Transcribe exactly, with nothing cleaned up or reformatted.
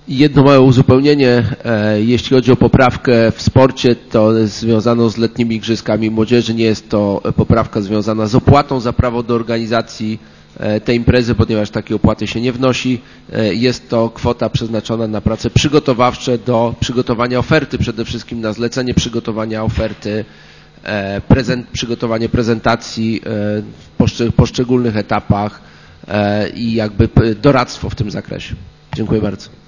Jedno małe uzupełnienie, jeśli chodzi o poprawkę w sporcie, to związaną z letnimi igrzyskami młodzieży. Nie jest to poprawka związana z opłatą za prawo do organizacji tej imprezy, ponieważ takiej opłaty się nie wnosi. Jest to kwota przeznaczona na prace przygotowawcze do przygotowania oferty, przede wszystkim na zlecenie przygotowania oferty, prezent, przygotowanie prezentacji w poszczególnych etapach i jakby doradztwo w tym zakresie. Dziękuję bardzo.